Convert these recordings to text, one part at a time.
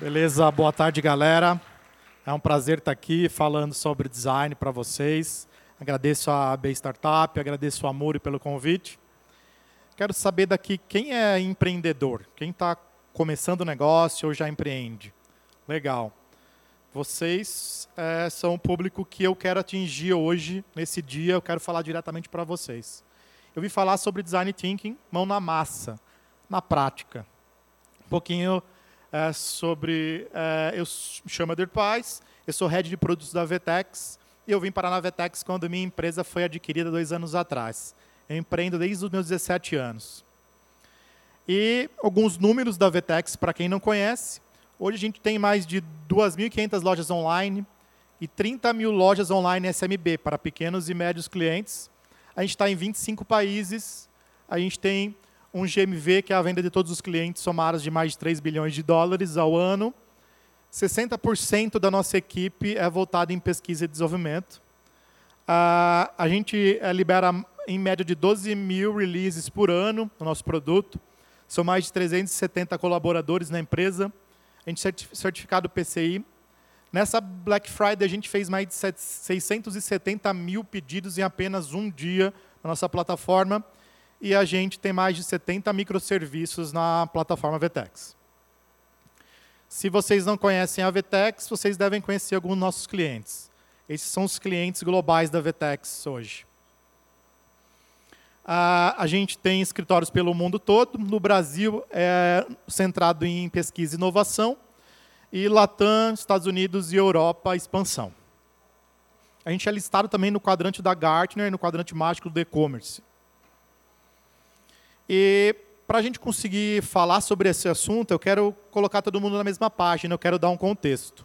Beleza, boa tarde, galera. É um prazer estar aqui falando sobre design para vocês. Agradeço a AB Startup, agradeço o Amuri pelo convite. Quero saber daqui quem é empreendedor, quem está começando o negócio ou já empreende. Legal. Vocês são o público que eu quero atingir hoje, nesse dia, eu quero falar diretamente para vocês. Eu vim falar sobre Design Thinking, mão na massa, na prática. Um pouquinho sobre... eu me chamo Eder Paz, eu sou Head de Produtos da Vetex, e eu vim parar na Vetex quando minha empresa foi adquirida 2 anos atrás. Eu empreendo desde os meus 17 anos. E alguns números da Vetex, para quem não conhece. Hoje a gente tem mais de 2.500 lojas online e 30 mil lojas online SMB, para pequenos e médios clientes. A gente está em 25 países. A gente tem um GMV, que é a venda de todos os clientes somados, de mais de 3 bilhões de dólares ao ano. 60% da nossa equipe é voltada em pesquisa e desenvolvimento. A gente libera, em média, de 12 mil releases por ano no nosso produto. São mais de 370 colaboradores na empresa. A gente é certificado PCI. Nessa Black Friday, a gente fez mais de 670 mil pedidos em apenas um dia na nossa plataforma. E a gente tem mais de 70 microserviços na plataforma Vetex. Se vocês não conhecem a Vetex, vocês devem conhecer alguns dos nossos clientes. Esses são os clientes globais da Vetex hoje. A gente tem escritórios pelo mundo todo. No Brasil, é centrado em pesquisa e inovação. E Latam, Estados Unidos e Europa, expansão. A gente é listado também no quadrante da Gartner, no quadrante mágico do e-commerce. E para a gente conseguir falar sobre esse assunto, eu quero colocar todo mundo na mesma página, eu quero dar um contexto.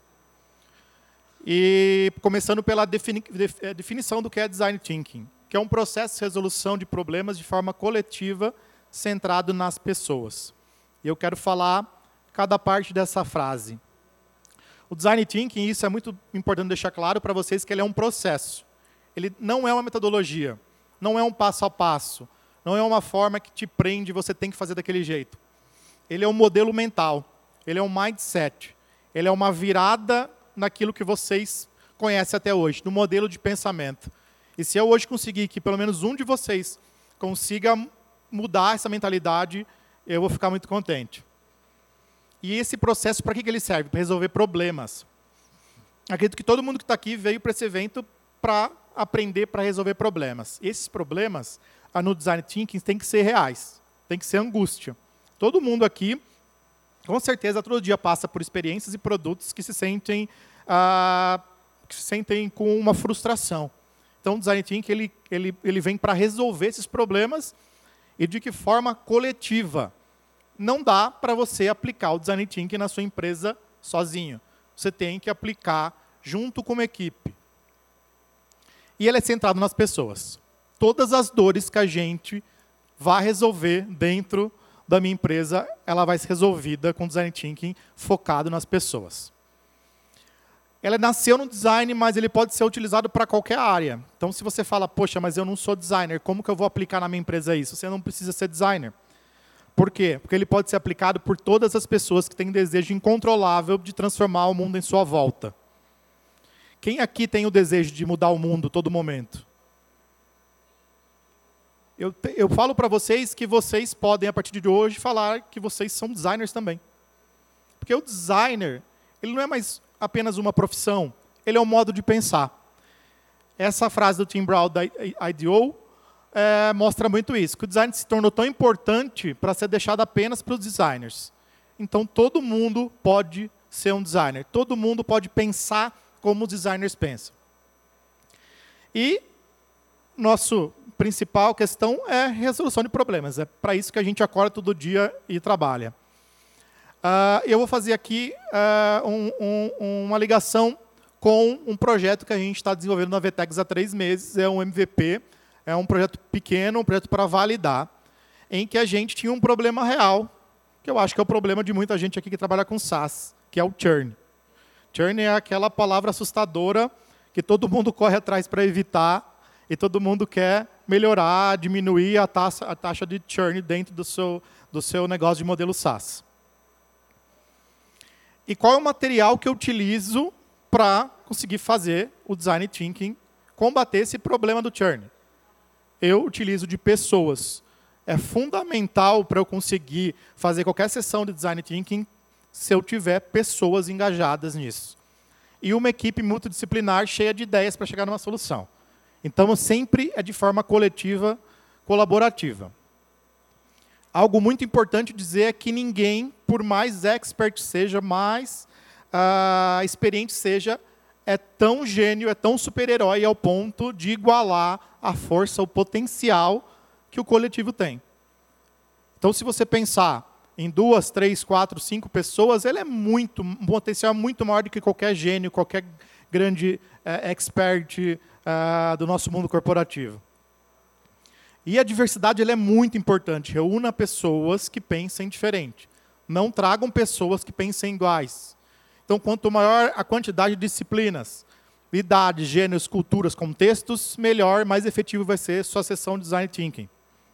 E começando pela definição do que é Design Thinking, que é um processo de resolução de problemas de forma coletiva, centrado nas pessoas. E eu quero falar cada parte dessa frase. O Design Thinking, isso é muito importante deixar claro para vocês, que ele é um processo. Ele não é uma metodologia, não é um passo a passo, não é uma forma que te prende, você tem que fazer daquele jeito. Ele é um modelo mental, ele é um mindset, ele é uma virada naquilo que vocês conhecem até hoje, no modelo de pensamento. E se eu hoje conseguir que pelo menos um de vocês consiga mudar essa mentalidade, eu vou ficar muito contente. E esse processo, para que ele serve? Para resolver problemas. Acredito que todo mundo que está aqui veio para esse evento para aprender, para resolver problemas. E esses problemas, no Design Thinking, tem que ser reais, tem que ser angústia. Todo mundo aqui, com certeza, todo dia passa por experiências e produtos que se sentem com uma frustração. Então, o Design Thinking ele vem para resolver esses problemas e de que forma coletiva. Não dá para você aplicar o Design Thinking na sua empresa sozinho. Você tem que aplicar junto com uma equipe. E ele é centrado nas pessoas. Todas as dores que a gente vai resolver dentro da minha empresa, ela vai ser resolvida com Design Thinking focado nas pessoas. Ela nasceu no design, mas ele pode ser utilizado para qualquer área. Então, se você fala, poxa, mas eu não sou designer, como que eu vou aplicar na minha empresa isso? Você não precisa ser designer. Por quê? Porque ele pode ser aplicado por todas as pessoas que têm desejo incontrolável de transformar o mundo em sua volta. Quem aqui tem o desejo de mudar o mundo a todo momento? Eu falo para vocês que vocês podem, a partir de hoje, falar que vocês são designers também. Porque o designer, ele não é mais apenas uma profissão, ele é um modo de pensar. Essa frase do Tim Brown da IDEO mostra muito isso, que o design se tornou tão importante para ser deixado apenas para os designers. Então, todo mundo pode ser um designer, todo mundo pode pensar como os designers pensam. E nossa principal questão é resolução de problemas. É para isso que a gente acorda todo dia e trabalha. Eu vou fazer aqui uma ligação com um projeto que a gente está desenvolvendo na Vetex há 3 meses. É um MVP, é um projeto pequeno, um projeto para validar, em que a gente tinha um problema real, que eu acho que é o problema de muita gente aqui que trabalha com SaaS, que é o churn. Churn é aquela palavra assustadora que todo mundo corre atrás para evitar e todo mundo quer melhorar, diminuir a taxa de churn dentro do seu negócio de modelo SaaS. E qual é o material que eu utilizo para conseguir fazer o Design Thinking combater esse problema do churn? Eu utilizo de pessoas. É fundamental para eu conseguir fazer qualquer sessão de Design Thinking se eu tiver pessoas engajadas nisso. E uma equipe multidisciplinar cheia de ideias para chegar numa solução. Então, sempre é de forma coletiva, colaborativa. Algo muito importante dizer é que ninguém, por mais expert seja, mais experiente seja, é tão gênio, é tão super-herói ao ponto de igualar a força, o potencial que o coletivo tem. Então, se você pensar em 2, 3, 4, 5 pessoas, ele é um potencial muito maior do que qualquer gênio, qualquer grande expert do nosso mundo corporativo. E a diversidade ela é muito importante. Reúna pessoas que pensem diferente. Não tragam pessoas que pensem iguais. Então, quanto maior a quantidade de disciplinas, idades, gêneros, culturas, contextos, melhor, mais efetivo vai ser sua sessão de Design Thinking.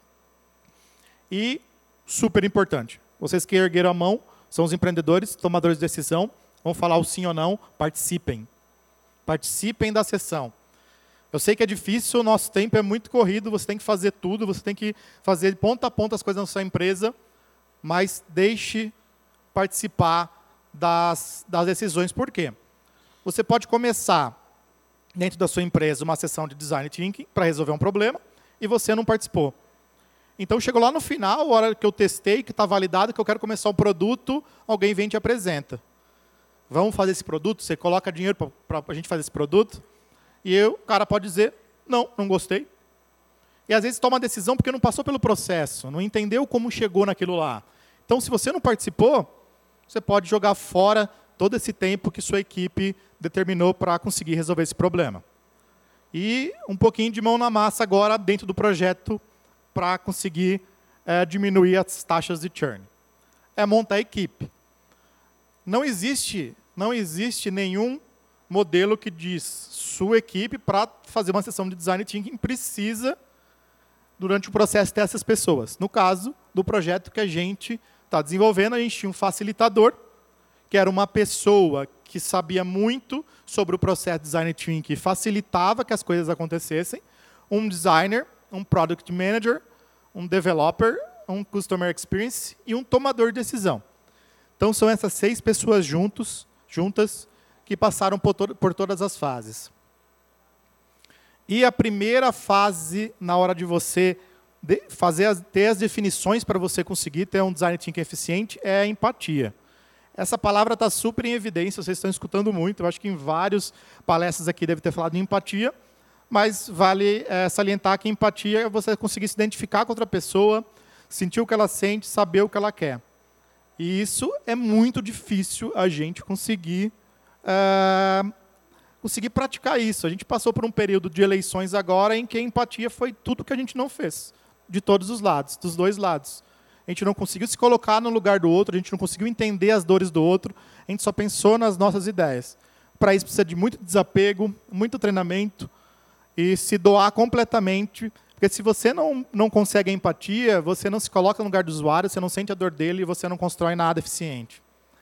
E, super importante, vocês que ergueram a mão, são os empreendedores, tomadores de decisão, vão falar o sim ou não, participem. Participem da sessão. Eu sei que é difícil, o nosso tempo é muito corrido, você tem que fazer tudo, você tem que fazer de ponta a ponta as coisas na sua empresa, mas deixe participar das decisões. Por quê? Você pode começar, dentro da sua empresa, uma sessão de Design Thinking para resolver um problema, e você não participou. Então, chegou lá no final, a hora que eu testei, que está validado, que eu quero começar um produto, alguém vem e te apresenta. Vamos fazer esse produto? Você coloca dinheiro para a gente fazer esse produto? E o cara pode dizer, não gostei. E às vezes toma a decisão porque não passou pelo processo, não entendeu como chegou naquilo lá. Então, se você não participou, você pode jogar fora todo esse tempo que sua equipe determinou para conseguir resolver esse problema. E um pouquinho de mão na massa agora dentro do projeto para conseguir diminuir as taxas de churn. É montar a equipe. Não existe nenhum modelo que diz sua equipe, para fazer uma sessão de Design Thinking, precisa, durante o processo, ter essas pessoas. No caso do projeto que a gente está desenvolvendo, a gente tinha um facilitador, que era uma pessoa que sabia muito sobre o processo de Design Thinking e facilitava que as coisas acontecessem, um designer, um product manager, um developer, um customer experience e um tomador de decisão. Então, são essas 6 pessoas juntas, que passaram por todas as fases. E a primeira fase, na hora de você ter as definições para você conseguir ter um Design Thinking eficiente, é a empatia. Essa palavra está super em evidência, vocês estão escutando muito, eu acho que em várias palestras aqui deve ter falado em empatia, mas vale salientar que empatia é você conseguir se identificar com outra pessoa, sentir o que ela sente, saber o que ela quer. E isso é muito difícil a gente conseguir praticar isso. A gente passou por um período de eleições agora em que a empatia foi tudo que a gente não fez, de todos os lados, dos dois lados. A gente não conseguiu se colocar no lugar do outro, a gente não conseguiu entender as dores do outro, a gente só pensou nas nossas ideias. Para isso precisa de muito desapego, muito treinamento e se doar completamente, porque se você não consegue a empatia, você não se coloca no lugar do usuário, você não sente a dor dele e você não constrói nada eficiente.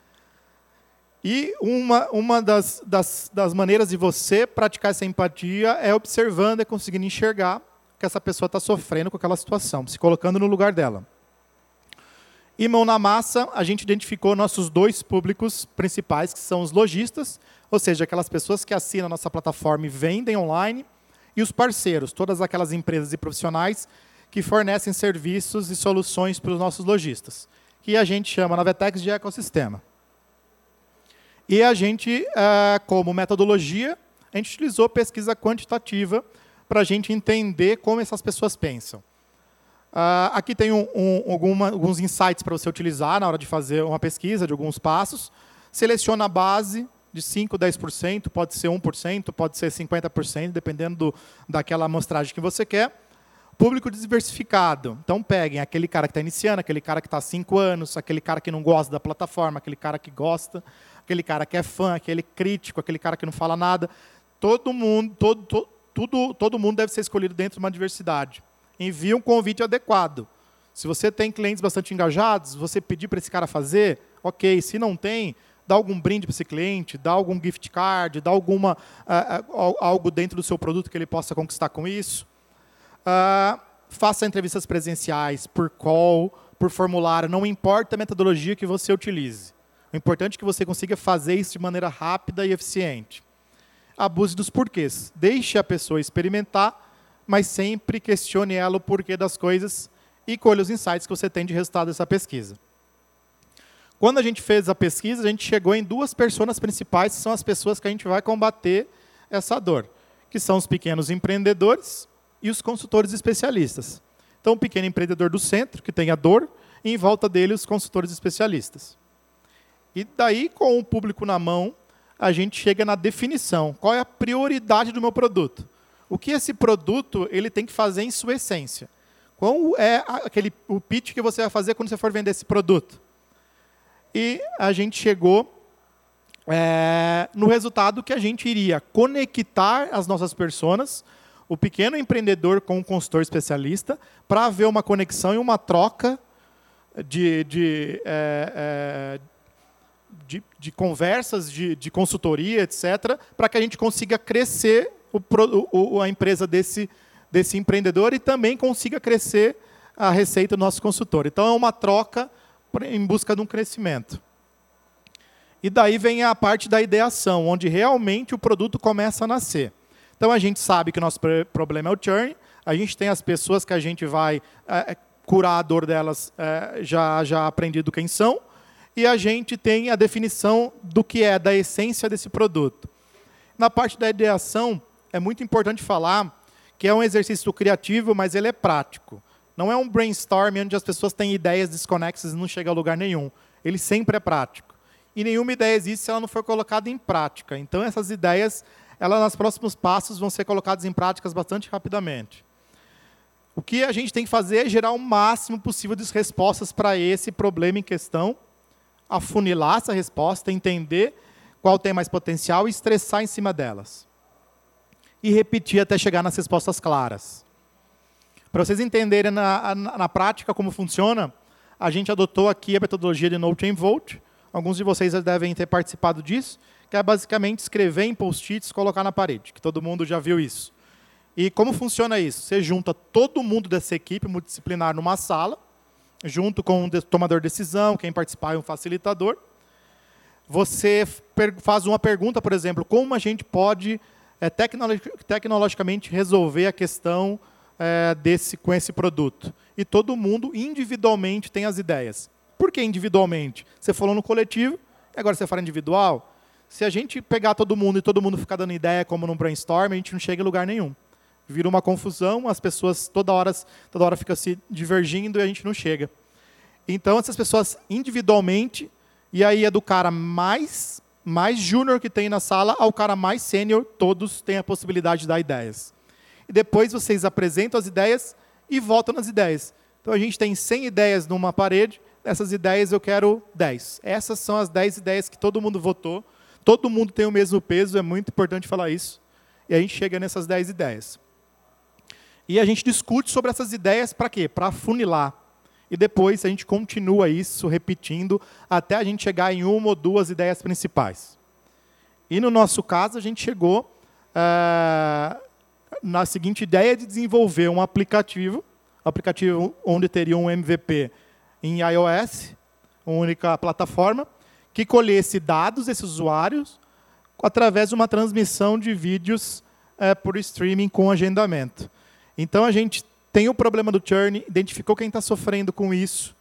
E uma das maneiras de você praticar essa empatia é observando e conseguindo enxergar que essa pessoa está sofrendo com aquela situação, se colocando no lugar dela. E mão na massa, a gente identificou nossos 2 públicos principais, que são os lojistas, ou seja, aquelas pessoas que assinam a nossa plataforma e vendem online, e os parceiros, todas aquelas empresas e profissionais que fornecem serviços e soluções para os nossos lojistas, que a gente chama na Vetex de ecossistema. E a gente, como metodologia, a gente utilizou pesquisa quantitativa para a gente entender como essas pessoas pensam. Aqui tem alguns insights para você utilizar na hora de fazer uma pesquisa de alguns passos. Seleciona a base de 5%, 10%, pode ser 1%, pode ser 50%, dependendo daquela amostragem que você quer. Público diversificado. Então, peguem aquele cara que está iniciando, aquele cara que está há 5 anos, aquele cara que não gosta da plataforma, aquele cara que gosta, aquele cara que é fã, aquele crítico, aquele cara que não fala nada. Todo mundo deve ser escolhido dentro de uma diversidade. Envie um convite adequado. Se você tem clientes bastante engajados, você pedir para esse cara fazer, ok. Se não tem, dá algum brinde para esse cliente, dá algum gift card, dá algo dentro do seu produto que ele possa conquistar com isso. Faça entrevistas presenciais, por call, por formulário, não importa a metodologia que você utilize. O importante é que você consiga fazer isso de maneira rápida e eficiente. Abuse dos porquês. Deixe a pessoa experimentar, mas sempre questione ela o porquê das coisas e colhe os insights que você tem de resultado dessa pesquisa. Quando a gente fez a pesquisa, a gente chegou em 2 personas principais, que são as pessoas que a gente vai combater essa dor, que são os pequenos empreendedores e os consultores especialistas. Então, o pequeno empreendedor do centro, que tem a dor, e em volta dele os consultores especialistas. E daí, com o público na mão, a gente chega na definição. Qual é a prioridade do meu produto? O que esse produto ele tem que fazer em sua essência? Qual é o pitch que você vai fazer quando você for vender esse produto? E a gente chegou no resultado que a gente iria conectar as nossas personas, o pequeno empreendedor com o consultor especialista, para haver uma conexão e uma troca de conversas, de consultoria, etc., para que a gente consiga crescer a empresa desse empreendedor e também consiga crescer a receita do nosso consultor. Então, é uma troca em busca de um crescimento. E daí vem a parte da ideação, onde realmente o produto começa a nascer. Então, a gente sabe que o nosso problema é o churn, a gente tem as pessoas que a gente vai curar a dor delas já aprendido quem são, e a gente tem a definição do que é, da essência desse produto. Na parte da ideação, é muito importante falar que é um exercício criativo, mas ele é prático. Não é um brainstorming onde as pessoas têm ideias desconexas e não chegam a lugar nenhum. Ele sempre é prático. E nenhuma ideia existe se ela não for colocada em prática. Então, essas ideias, nos próximos passos, vão ser colocadas em práticas bastante rapidamente. O que a gente tem que fazer é gerar o máximo possível de respostas para esse problema em questão, afunilar essa resposta, entender qual tem mais potencial e estressar em cima delas. E repetir até chegar nas respostas claras. Para vocês entenderem na prática como funciona, a gente adotou aqui a metodologia de No Chain Vote. Alguns de vocês já devem ter participado disso, que é basicamente escrever em post-its e colocar na parede, que todo mundo já viu isso. E como funciona isso? Você junta todo mundo dessa equipe multidisciplinar numa sala, junto com um tomador de decisão, quem participar é um facilitador. Você faz uma pergunta, por exemplo, como a gente pode tecnologicamente resolver a questão com esse produto. E todo mundo individualmente tem as ideias. Por que individualmente? Você falou no coletivo, e agora você fala individual. Se a gente pegar todo mundo e todo mundo ficar dando ideia como num brainstorm, a gente não chega em lugar nenhum. Vira uma confusão, as pessoas toda hora ficam se divergindo e a gente não chega. Então, essas pessoas individualmente, e aí é do cara mais júnior que tem na sala ao cara mais sênior, todos têm a possibilidade de dar ideias. E depois vocês apresentam as ideias e votam nas ideias. Então, a gente tem 100 ideias numa parede, dessas ideias eu quero 10. Essas são as 10 ideias que todo mundo votou, todo mundo tem o mesmo peso, é muito importante falar isso. E a gente chega nessas 10 ideias. E a gente discute sobre essas ideias para quê? Para afunilar. E depois a gente continua isso, repetindo, até a gente chegar em 1 ou 2 ideias principais. E no nosso caso, a gente chegou na seguinte ideia de desenvolver um aplicativo onde teria um MVP em iOS, uma única plataforma, que colhesse dados desses usuários através de uma transmissão de vídeos por streaming com agendamento. Então, a gente tem o problema do churn, identificou quem está sofrendo com isso,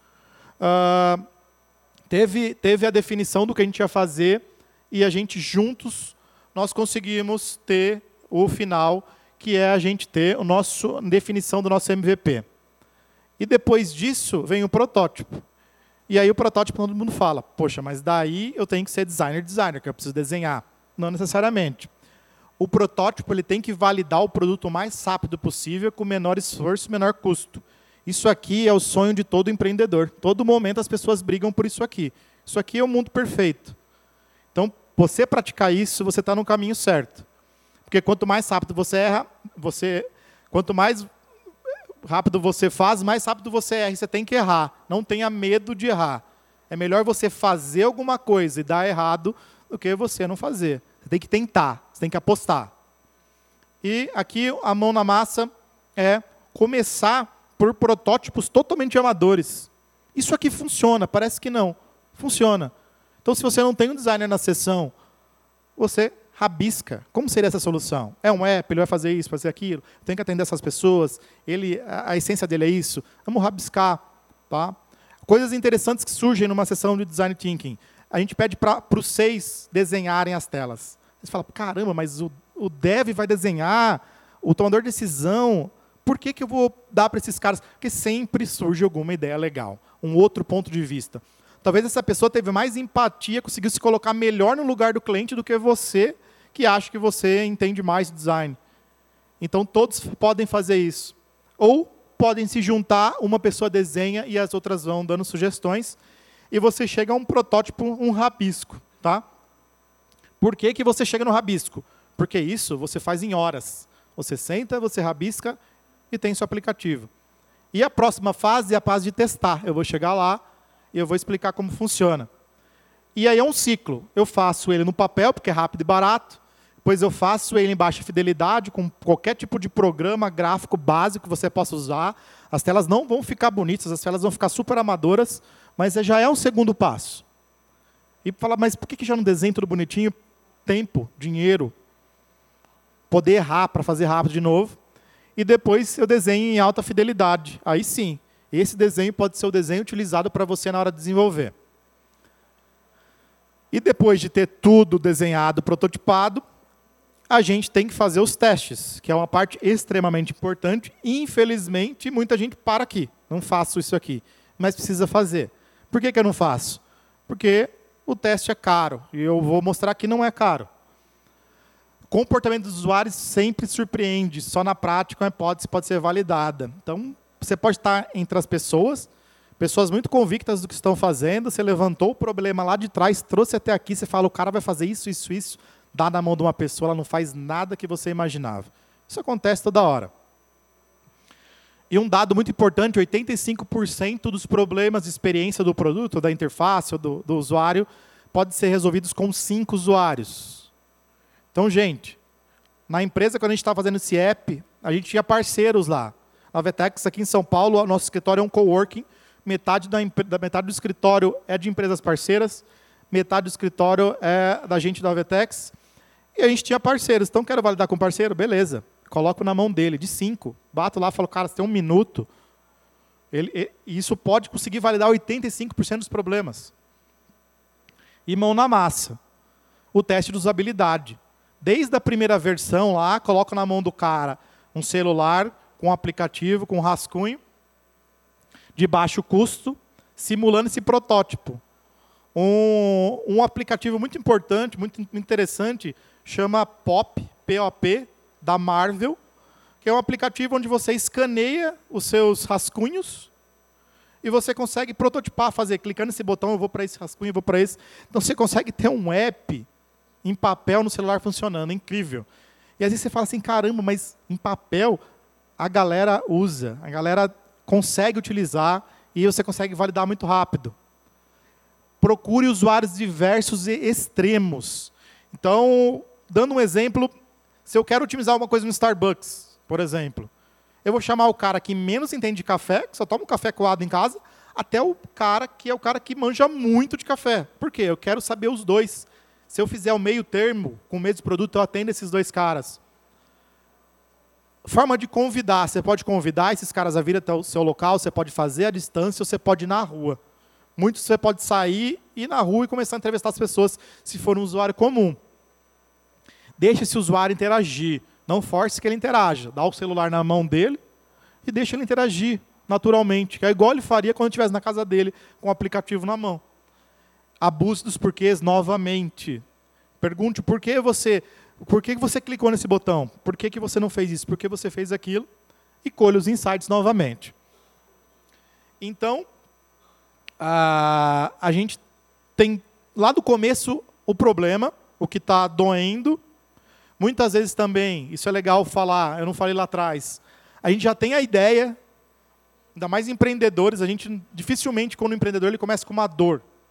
teve a definição do que a gente ia fazer, e a gente, juntos, nós conseguimos ter o final, que é a gente ter a definição do nosso MVP. E depois disso, vem o protótipo. E aí o protótipo todo mundo fala, poxa, mas daí eu tenho que ser designer, que eu preciso desenhar. Não necessariamente. O protótipo ele tem que validar o produto o mais rápido possível, com menor esforço e menor custo. Isso aqui é o sonho de todo empreendedor. Todo momento as pessoas brigam por isso aqui. Isso aqui é o mundo perfeito. Então, você praticar isso, você está no caminho certo. Porque quanto mais rápido você erra, quanto mais rápido você faz, mais rápido você erra. E você tem que errar. Não tenha medo de errar. É melhor você fazer alguma coisa e dar errado do que você não fazer. Você tem que tentar, você tem que apostar. E aqui a mão na massa é começar por protótipos totalmente amadores. Isso aqui funciona, parece que não. Funciona. Então, se você não tem um designer na sessão, você rabisca. Como seria essa solução? É um app, ele vai fazer isso, fazer aquilo, tem que atender essas pessoas, a essência dele é isso. Vamos rabiscar. Tá? Coisas interessantes que surgem numa sessão de Design Thinking. A gente pede para os 6 desenharem as telas. Você fala, caramba, mas o dev vai desenhar, o tomador de decisão, por que eu vou dar para esses caras? Porque sempre surge alguma ideia legal, um outro ponto de vista. Talvez essa pessoa teve mais empatia, conseguiu se colocar melhor no lugar do cliente do que você, que acha que você entende mais de design. Então, todos podem fazer isso. Ou podem se juntar, uma pessoa desenha e as outras vão dando sugestões, e você chega a um protótipo, um rabisco. Tá? Por que você chega no rabisco? Porque isso você faz em horas. Você senta, você rabisca e tem seu aplicativo. E a próxima fase é a fase de testar. Eu vou chegar lá e eu vou explicar como funciona. E aí é um ciclo. Eu faço ele no papel, porque é rápido e barato. Depois eu faço ele em baixa fidelidade, com qualquer tipo de programa gráfico básico que você possa usar. As telas não vão ficar bonitas, as telas vão ficar super amadoras, mas já é um segundo passo. E falar, mas por que já não desenho tudo bonitinho? Tempo, dinheiro, poder errar para fazer rápido de novo. E depois eu desenho em alta fidelidade. Aí sim, esse desenho pode ser o desenho utilizado para você na hora de desenvolver. E depois de ter tudo desenhado, prototipado, a gente tem que fazer os testes, que é uma parte extremamente importante. E, infelizmente, muita gente para aqui. Não faço isso aqui, mas precisa fazer. Por que eu não faço? Porque o teste é caro, e eu vou mostrar que não é caro. O comportamento dos usuários sempre surpreende, só na prática uma hipótese pode ser validada. Então, você pode estar entre as pessoas muito convictas do que estão fazendo, você levantou o problema lá de trás, trouxe até aqui, você fala, o cara vai fazer isso, isso, isso, dá na mão de uma pessoa, ela não faz nada que você imaginava. Isso acontece toda hora. E um dado muito importante, 85% dos problemas de experiência do produto, da interface, ou do usuário, pode ser resolvidos com 5 usuários. Então, gente, na empresa, quando a gente estava fazendo esse app, a gente tinha parceiros lá. Na Vetex, aqui em São Paulo, o nosso escritório é um coworking, metade do escritório é de empresas parceiras, metade do escritório é da gente da Vetex, e a gente tinha parceiros. Então, quero validar com parceiro? Beleza. Coloco na mão dele, de 5. Bato lá e falo, cara, você tem 1 minuto. Isso pode conseguir validar 85% dos problemas. E mão na massa. O teste de usabilidade. Desde a primeira versão lá, coloco na mão do cara um celular com um aplicativo, com um rascunho, de baixo custo, simulando esse protótipo. Um aplicativo muito importante, muito interessante, chama POP, P-O-P, da Marvel, que é um aplicativo onde você escaneia os seus rascunhos e você consegue prototipar, fazer, clicando nesse botão, eu vou para esse rascunho, eu vou para esse. Então, você consegue ter um app em papel no celular funcionando, é incrível. E às vezes você fala assim, caramba, mas em papel a galera usa, a galera consegue utilizar e você consegue validar muito rápido. Procure usuários diversos e extremos. Então, dando um exemplo, se eu quero otimizar alguma coisa no Starbucks, por exemplo, eu vou chamar o cara que menos entende de café, que só toma um café coado em casa, até o cara que é o cara que manja muito de café. Por quê? Eu quero saber os dois. Se eu fizer o meio termo, com o mesmo produto, eu atendo esses 2 caras. Forma de convidar. Você pode convidar esses caras a vir até o seu local, você pode fazer à distância, ou você pode ir na rua. Muitos você pode sair, ir na rua e começar a entrevistar as pessoas, se for um usuário comum. Deixa esse usuário interagir. Não force que ele interaja. Dá o celular na mão dele e deixa ele interagir naturalmente. Que é igual ele faria quando estivesse na casa dele, com o aplicativo na mão. Abuse dos porquês novamente. Pergunte por que você clicou nesse botão? Por que você não fez isso? Por que você fez aquilo? E colhe os insights novamente. Então, a gente tem lá do começo o problema, o que está doendo. Muitas vezes também, isso é legal falar, eu não falei lá atrás, a gente já tem a ideia, ainda mais empreendedores, a gente dificilmente, quando o empreendedor ele começa com uma dor.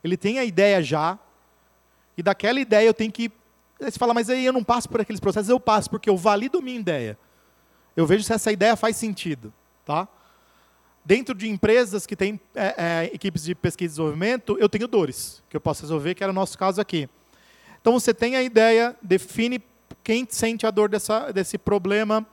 ele tem a ideia já, e daquela ideia eu tenho que... Aí você fala, mas aí eu não passo por aqueles processos, eu passo, porque eu valido minha ideia. Eu vejo se essa ideia faz sentido. Tá? Dentro de empresas que têm equipes de pesquisa e desenvolvimento, eu tenho dores, que eu posso resolver, que era o nosso caso aqui. Então, você tem a ideia, define quem sente a dor desse problema,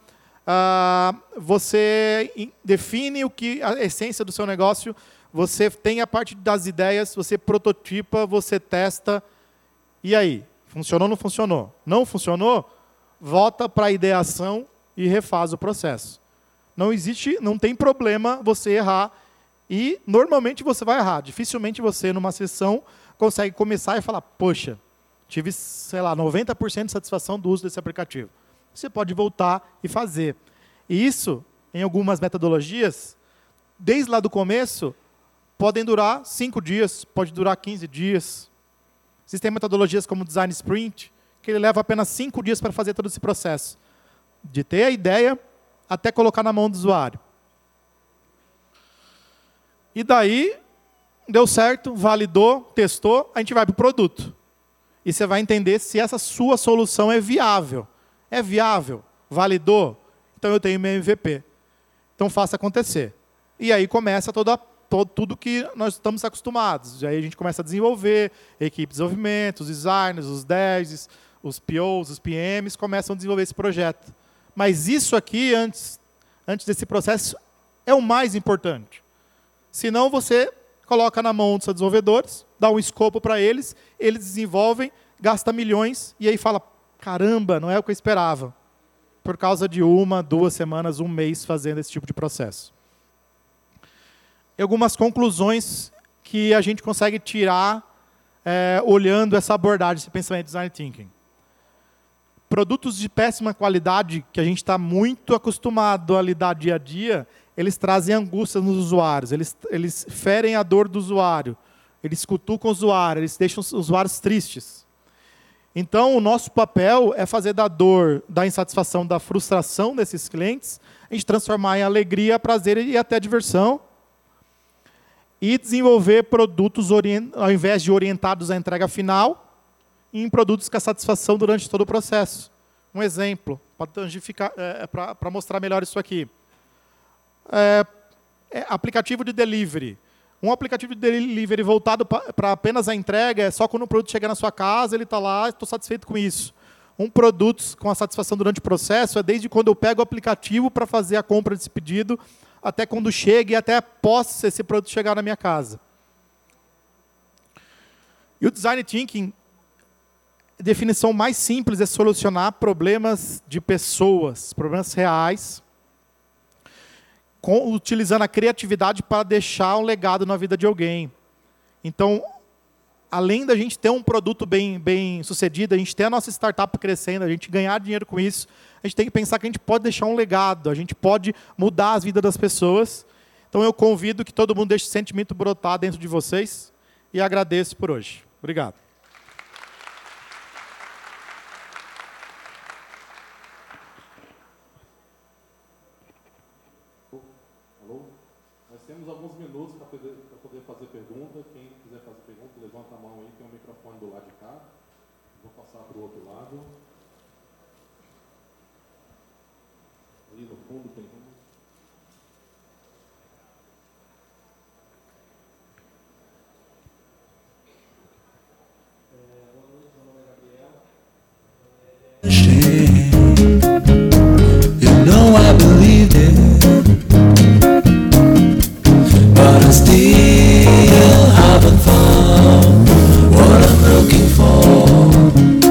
você define a essência do seu negócio, você tem a parte das ideias, você prototipa, você testa, e aí? Funcionou ou não funcionou? Não funcionou? Volta para a ideação e refaz o processo. Não tem problema você errar, e normalmente você vai errar. Dificilmente você, numa sessão, consegue começar e falar, poxa, tive, sei lá, 90% de satisfação do uso desse aplicativo. Você pode voltar e fazer. E isso, em algumas metodologias, desde lá do começo, podem durar 5 dias, pode durar 15 dias. Existem metodologias como o Design Sprint, que ele leva apenas 5 dias para fazer todo esse processo. De ter a ideia até colocar na mão do usuário. E daí, deu certo, validou, testou, a gente vai para o produto. E você vai entender se essa sua solução é viável. É viável? Validou? Então eu tenho meu MVP. Então faça acontecer. E aí começa tudo que nós estamos acostumados. Aí a gente começa a desenvolver, equipe de desenvolvimento, os designers, os devs, os POs, os PMs, começam a desenvolver esse projeto. Mas isso aqui, antes desse processo, é o mais importante. Senão você coloca na mão dos seus desenvolvedores, dá um escopo para eles desenvolvem, gasta milhões, e aí fala, caramba, não é o que eu esperava. Por causa de 1, 2 semanas, 1 mês fazendo esse tipo de processo. E algumas conclusões que a gente consegue tirar olhando essa abordagem, esse pensamento de Design Thinking. Produtos de péssima qualidade, que a gente está muito acostumado a lidar dia a dia, eles trazem angústia nos usuários, eles ferem a dor do usuário, eles cutucam o usuário, eles deixam os usuários tristes. Então, o nosso papel é fazer da dor, da insatisfação, da frustração desses clientes, a gente transformar em alegria, prazer e até diversão, e desenvolver produtos, ao invés de orientados à entrega final, em produtos com a satisfação durante todo o processo. Um exemplo, para mostrar melhor isso aqui. Aplicativo de delivery. Um aplicativo de delivery voltado para apenas a entrega, é só quando o produto chega na sua casa, ele está lá, estou satisfeito com isso. Um produto com a satisfação durante o processo é desde quando eu pego o aplicativo para fazer a compra desse pedido, até quando chega e até após esse produto chegar na minha casa. E o Design Thinking, a definição mais simples é solucionar problemas de pessoas, problemas reais, utilizando a criatividade para deixar um legado na vida de alguém. Então, além da gente ter um produto bem sucedido, a gente ter a nossa startup crescendo, a gente ganhar dinheiro com isso, a gente tem que pensar que a gente pode deixar um legado, a gente pode mudar as vidas das pessoas. Então, eu convido que todo mundo deixe esse sentimento brotar dentro de vocês e agradeço por hoje. Obrigado. Nós temos alguns minutos para poder fazer pergunta. Quem quiser fazer pergunta, levanta a mão aí, tem um microfone do lado de cá. Vou passar para o outro lado. Ali no fundo tem um. Boa noite, meu nome é Gabriel. You know I believed it. But I still haven't found what I'm looking for.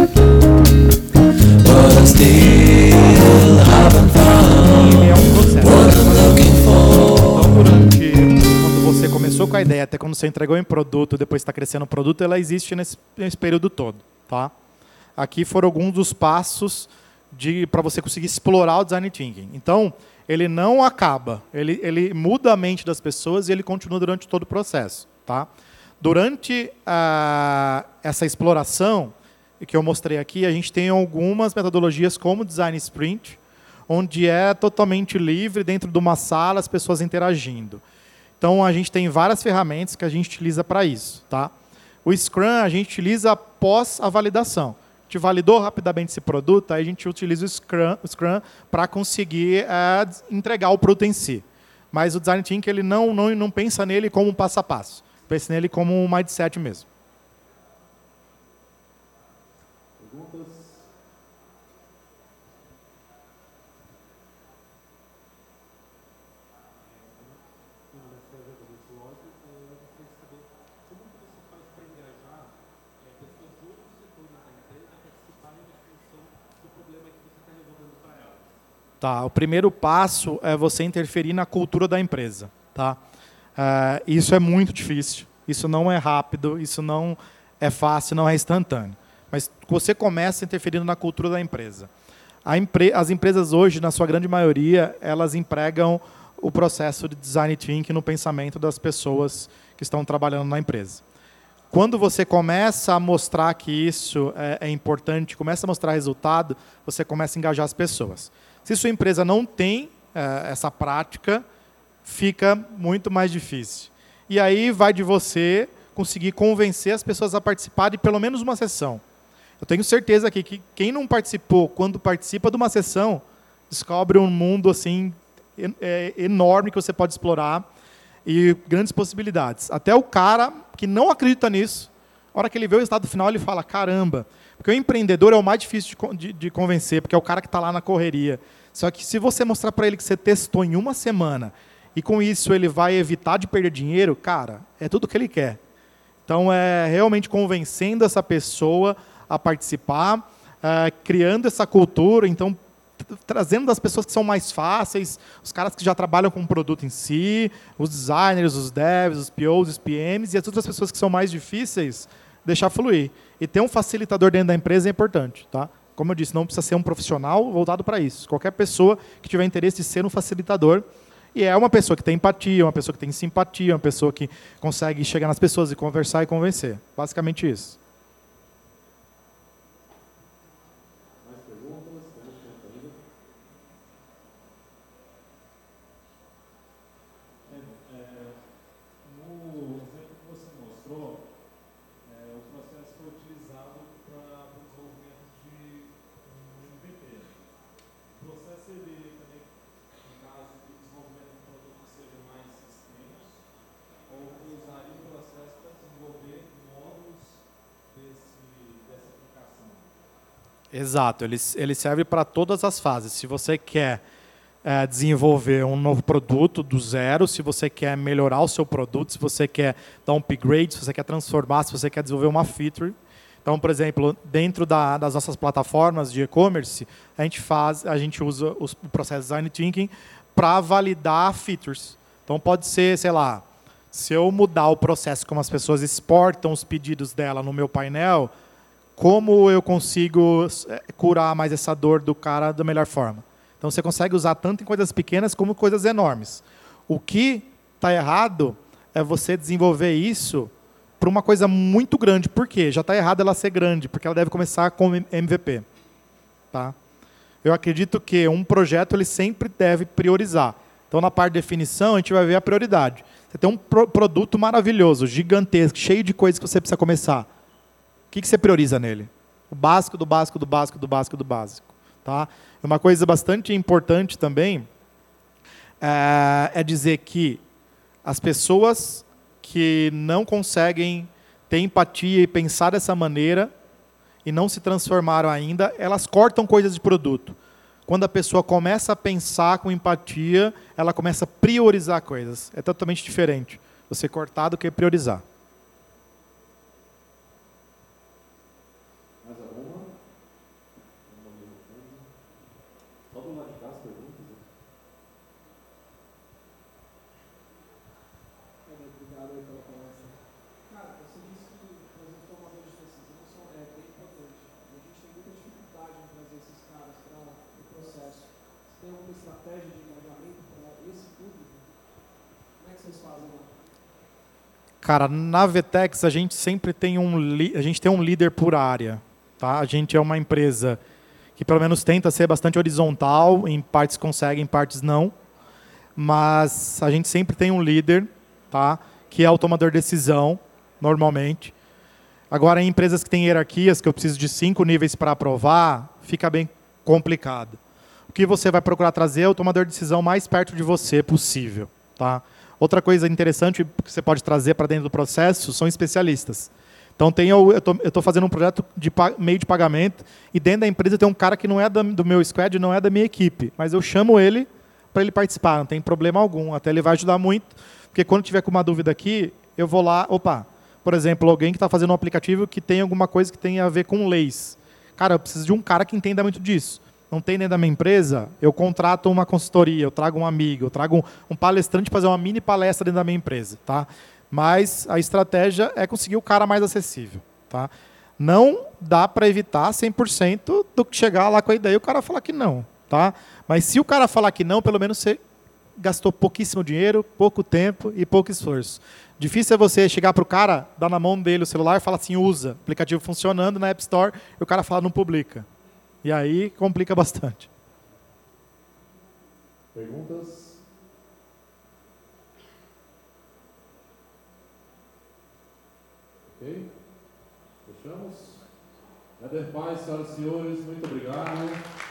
But I still haven't found what I'm looking for. Quando você começou com a ideia, até quando você entregou em produto, depois está crescendo o produto, ela existe nesse período todo. Tá? Aqui foram alguns dos passos para você conseguir explorar o Design Thinking. Então, ele não acaba, ele muda a mente das pessoas e ele continua durante todo o processo. Tá? Durante essa exploração, que eu mostrei aqui, a gente tem algumas metodologias como Design Sprint, onde é totalmente livre, dentro de uma sala, as pessoas interagindo. Então, a gente tem várias ferramentas que a gente utiliza para isso. Tá? O Scrum a gente utiliza após a validação. A gente validou rapidamente esse produto, aí a gente utiliza o Scrum para conseguir entregar o produto em si. Mas o Design Thinking ele não pensa nele como um passo a passo. Pensa nele como um mindset mesmo. Perguntas? Tá, o primeiro passo é você interferir na cultura da empresa. Tá? Isso é muito difícil, isso não é rápido, isso não é fácil, não é instantâneo. Mas você começa interferindo na cultura da empresa. As empresas hoje, na sua grande maioria, elas empregam o processo de design thinking no pensamento das pessoas que estão trabalhando na empresa. Quando você começa a mostrar que isso é importante, começa a mostrar resultado, você começa a engajar as pessoas. Se sua empresa não tem essa prática, fica muito mais difícil. E aí vai de você conseguir convencer as pessoas a participarem de pelo menos uma sessão. Eu tenho certeza aqui que quem não participou, quando participa de uma sessão, descobre um mundo assim enorme que você pode explorar e grandes possibilidades. Até o cara que não acredita nisso, a hora que ele vê o resultado final, ele fala, caramba, porque o empreendedor é o mais difícil de convencer, porque é o cara que está lá na correria. Só que se você mostrar para ele que você testou em uma semana e com isso ele vai evitar de perder dinheiro, cara, é tudo o que ele quer. Então, é realmente convencendo essa pessoa a participar, criando essa cultura, então, trazendo das pessoas que são mais fáceis, os caras que já trabalham com o produto em si, os designers, os devs, os POs, os PMs, e as outras pessoas que são mais difíceis, deixar fluir. E ter um facilitador dentro da empresa é importante. Tá? Como eu disse, não precisa ser um profissional voltado para isso. Qualquer pessoa que tiver interesse em ser um facilitador, e é uma pessoa que tem empatia, uma pessoa que tem simpatia, uma pessoa que consegue chegar nas pessoas e conversar e convencer. Basicamente isso. Mais perguntas? Temos tempo ainda. No exemplo que você mostrou, o processo foi utilizado para o desenvolvimento de um MVP. O processo ele também, no caso de desenvolvimento de um produto que seja mais extenso, ou usaria o processo para desenvolver módulos dessa aplicação? Exato, ele serve para todas as fases. Se você quer desenvolver um novo produto do zero, se você quer melhorar o seu produto, se você quer dar um upgrade, se você quer transformar, se você quer desenvolver uma feature. Então, por exemplo, dentro das nossas plataformas de e-commerce, a gente usa o processo Design Thinking para validar features. Então, pode ser, sei lá, se eu mudar o processo como as pessoas exportam os pedidos dela no meu painel, como eu consigo curar mais essa dor do cara da melhor forma? Então, você consegue usar tanto em coisas pequenas como coisas enormes. O que está errado é você desenvolver isso para uma coisa muito grande. Por quê? Já está errado ela ser grande, porque ela deve começar com MVP. Tá? Eu acredito que um projeto ele sempre deve priorizar. Então, na parte de definição, a gente vai ver a prioridade. Você tem um produto maravilhoso, gigantesco, cheio de coisas que você precisa começar. O que você prioriza nele? O básico, do básico, do básico, do básico, do básico. Tá? Uma coisa bastante importante também é dizer que as pessoas que não conseguem ter empatia e pensar dessa maneira e não se transformaram ainda, elas cortam coisas de produto. Quando a pessoa começa a pensar com empatia, ela começa a priorizar coisas. É totalmente diferente você cortar do que priorizar. Mais alguma? Só do lado de cá as perguntas. Obrigado aí pela palestra. Cara, você disse que os formadores de decisão são bem importantes. E a gente tem muita dificuldade em trazer esses caras para o processo. Você tem alguma estratégia de engajamento para esse público? Como é que vocês fazem lá? Cara, na Vtex a gente sempre tem um líder por área. Tá? A gente é uma empresa que pelo menos tenta ser bastante horizontal, em partes consegue, em partes não. Mas a gente sempre tem um líder, tá? Que é o tomador de decisão, normalmente. Agora, em empresas que têm hierarquias, que eu preciso de 5 níveis para aprovar, fica bem complicado. O que você vai procurar trazer é o tomador de decisão mais perto de você possível. Tá? Outra coisa interessante que você pode trazer para dentro do processo são especialistas. Então, eu estou fazendo um projeto de meio de pagamento e dentro da empresa tem um cara que não é do meu squad, não é da minha equipe, mas eu chamo ele para ele participar, não tem problema algum. Até ele vai ajudar muito, porque quando tiver com uma dúvida aqui, eu vou lá, por exemplo, alguém que está fazendo um aplicativo que tem alguma coisa que tem a ver com leis. Cara, eu preciso de um cara que entenda muito disso. Não tem dentro da minha empresa, eu contrato uma consultoria, eu trago um amigo, eu trago um palestrante para fazer uma mini palestra dentro da minha empresa. Tá? Mas a estratégia é conseguir o cara mais acessível. Tá? Não dá para evitar 100% do que chegar lá com a ideia e o cara falar que não. Tá? Mas se o cara falar que não, pelo menos você gastou pouquíssimo dinheiro, pouco tempo e pouco esforço. Difícil é você chegar para o cara, dar na mão dele o celular e falar assim, usa, aplicativo funcionando na App Store, e o cara fala, não publica. E aí complica bastante. Perguntas? Ok? Fechamos? Éder Paz, senhoras e senhores, muito obrigado.